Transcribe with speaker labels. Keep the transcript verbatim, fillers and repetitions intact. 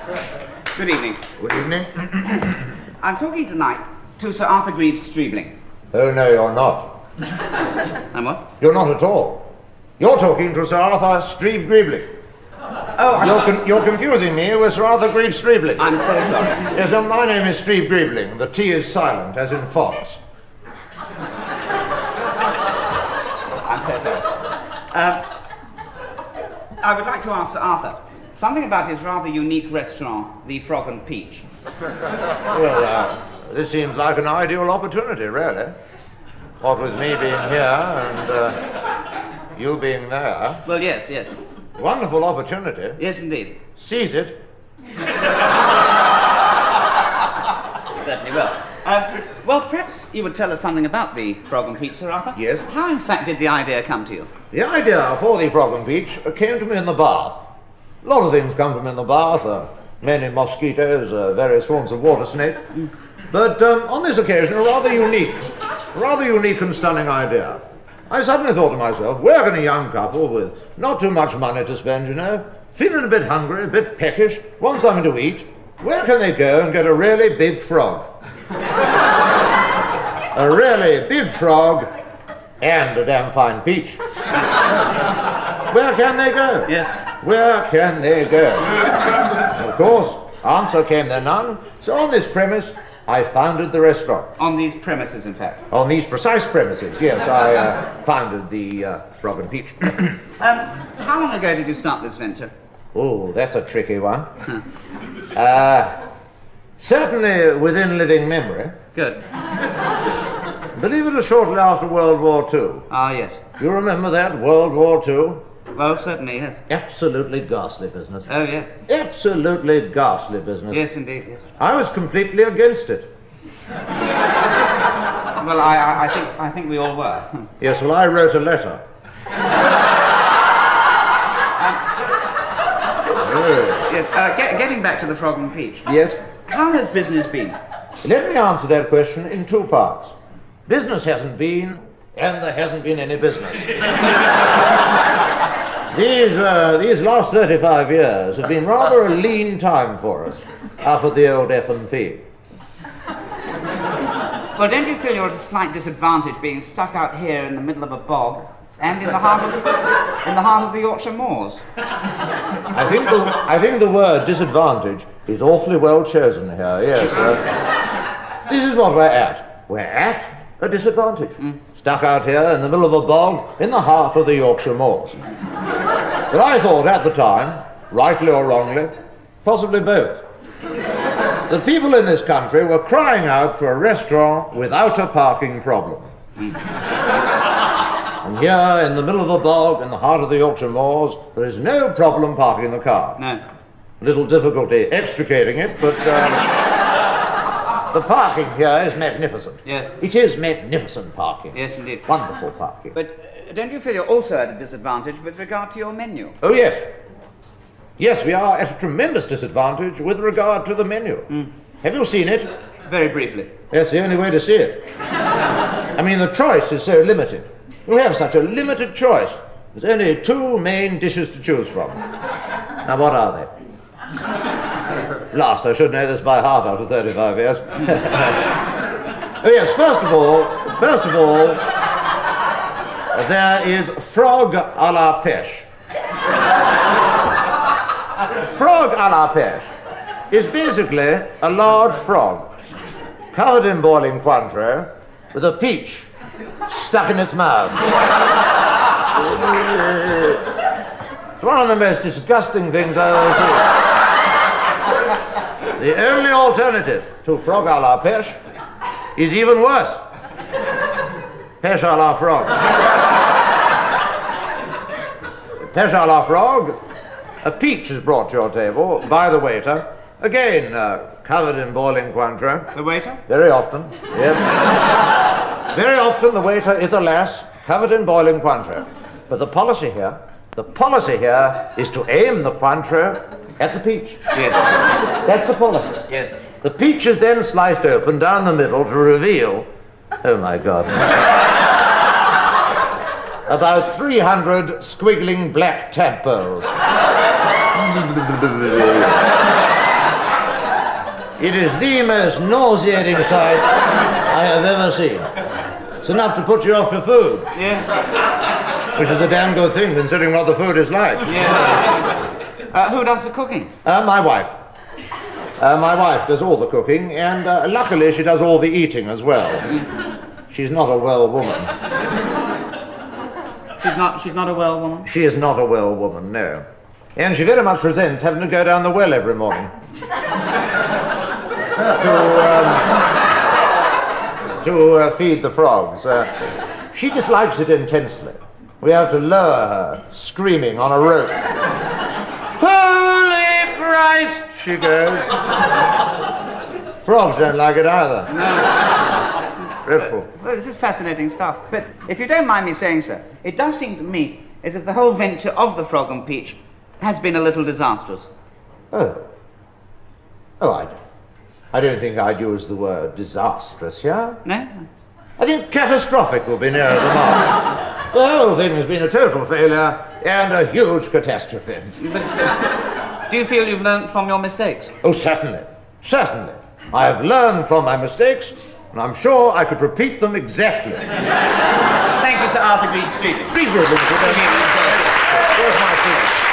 Speaker 1: Good evening.
Speaker 2: Good evening.
Speaker 1: I'm talking tonight to Sir Arthur Greaves-Streebling.
Speaker 2: Oh, no, you're not.
Speaker 1: And what?
Speaker 2: You're not at all. You're talking to Sir Arthur Streeb-Greebling.
Speaker 1: Oh, I'm...
Speaker 2: You're, con you're confusing me with Sir Arthur Greaves-Streebling.
Speaker 1: I'm so sorry.
Speaker 2: Yes, um, my name is Streeb-Greebling. The T is silent, as in fox.
Speaker 1: I'm so sorry. Uh, I would like to ask Sir Arthur something about his rather unique restaurant, the Frog and Peach.
Speaker 2: Well, uh, this seems like an ideal opportunity, really. What with me being here and uh, you being there.
Speaker 1: Well, yes, yes.
Speaker 2: Wonderful opportunity.
Speaker 1: Yes, indeed.
Speaker 2: Seize it.
Speaker 1: Certainly will. Uh, well, perhaps you would tell us something about the Frog and Peach, Sir Arthur?
Speaker 2: Yes.
Speaker 1: How, in fact, did the idea come to you?
Speaker 2: The idea for the Frog and Peach came to me in the bath. A lot of things come to me in the bath, uh, many mosquitoes, uh, various forms of water snake. Mm. But um, on this occasion, a rather unique, rather unique and stunning idea. I suddenly thought to myself, where can a young couple with not too much money to spend, you know, feeling a bit hungry, a bit peckish, want something to eat, where can they go and get a really big frog? A really big frog and a damn fine peach. Where can they go?
Speaker 1: Yes.
Speaker 2: Where can they go? Of course, answer came there none. So on this premise, I founded the restaurant.
Speaker 1: On these premises, in fact.
Speaker 2: On these precise premises, yes, I uh, founded the uh, Frog and Peach.
Speaker 1: um, how long ago did you start this venture?
Speaker 2: Oh, that's a tricky one. uh, certainly within living memory.
Speaker 1: Good.
Speaker 2: Believe it was shortly after World War Two.
Speaker 1: Ah, yes.
Speaker 2: You remember that, World War Two?
Speaker 1: Well, certainly, yes.
Speaker 2: Absolutely ghastly business.
Speaker 1: Oh, yes.
Speaker 2: Absolutely ghastly business.
Speaker 1: Yes, indeed, yes.
Speaker 2: I was completely against it.
Speaker 1: Well, I, I, I think I think we all were.
Speaker 2: Yes, well, I wrote a letter.
Speaker 1: um, yes, uh, get, getting back to the Frog and Peach.
Speaker 2: Yes?
Speaker 1: How has business been?
Speaker 2: Let me answer that question in two parts. Business hasn't been, and there hasn't been any business. These, uh, these last thirty-five years have been rather a lean time for us, up at the old F and P.
Speaker 1: Well, don't you feel you're at a slight disadvantage being stuck out here in the middle of a bog and in the heart of, in the, heart of the Yorkshire moors?
Speaker 2: I think the, I think the word disadvantage is awfully well chosen here, yes. Uh, this is what we're at. We're at a disadvantage. Mm. Stuck out here in the middle of a bog in the heart of the Yorkshire moors. But I thought at the time, rightly or wrongly, possibly both. The people in this country were crying out for a restaurant without a parking problem. Mm. And here in the middle of a bog in the heart of the Yorkshire moors, there is no problem parking the car.
Speaker 1: No.
Speaker 2: A little difficulty extricating it, but um, the parking here is magnificent.
Speaker 1: Yes.
Speaker 2: It is magnificent parking.
Speaker 1: Yes, indeed.
Speaker 2: Wonderful parking.
Speaker 1: But uh, don't you feel you're also at a disadvantage with regard to your menu?
Speaker 2: Oh, yes. Yes, we are at a tremendous disadvantage with regard to the menu. Mm. Have you seen it?
Speaker 1: Very briefly.
Speaker 2: That's the only way to see it. I mean, the choice is so limited. You have such a limited choice. There's only two main dishes to choose from. Now, what are they? Last, I should know this by heart after thirty-five years. Oh, yes, first of all, first of all, there is frog à la pêche. Frog à la pêche is basically a large frog covered in boiling Cointreau with a peach stuck in its mouth. It's one of the most disgusting things I've ever seen. The only alternative to frog à la pêche is even worse. Pêche à la frog. Pêche à la frog. A peach is brought to your table by the waiter, again uh, covered in boiling Cointreau.
Speaker 1: The waiter?
Speaker 2: Very often, yes. Very often the waiter is, alas, covered in boiling Cointreau. But the policy here, the policy here is to aim the Cointreau at the peach.
Speaker 1: Yes.
Speaker 2: That's the policy.
Speaker 1: Yes.
Speaker 2: The peach is then sliced open down the middle to reveal, oh my God, about three hundred squiggling black tadpoles. It is the most nauseating sight I have ever seen. It's enough to put you off your food.
Speaker 1: Yeah.
Speaker 2: Which is a damn good thing, considering what the food is like.
Speaker 1: Yeah. Uh, who does the cooking?
Speaker 2: Uh, my wife. Uh, my wife does all the cooking, and uh, luckily she does all the eating as well. She's not a well woman.
Speaker 1: She's not, she's not a well woman?
Speaker 2: She is not a well woman, no. And she very much resents having to go down the well every morning. to um, to uh, feed the frogs. Uh, she dislikes it intensely. We have to lower her, screaming on a rope. Holy Christ, she goes. Frogs don't like it either.
Speaker 1: No.
Speaker 2: Dreadful.
Speaker 1: Well, this is fascinating stuff. But if you don't mind me saying so, it does seem to me as if the whole venture of the Frog and Peach has been a little disastrous.
Speaker 2: Oh. Oh, I don't. I don't think I'd use the word disastrous, yeah?
Speaker 1: No?
Speaker 2: I think catastrophic will be nearer the mark. The whole thing has been a total failure and a huge catastrophe.
Speaker 1: But uh, do you feel you've learned from your mistakes?
Speaker 2: Oh, certainly. Certainly. I have learned from my mistakes, and I'm sure I could repeat them exactly.
Speaker 1: Thank you, Sir Arthur Green Street.
Speaker 2: Street Where's my seat?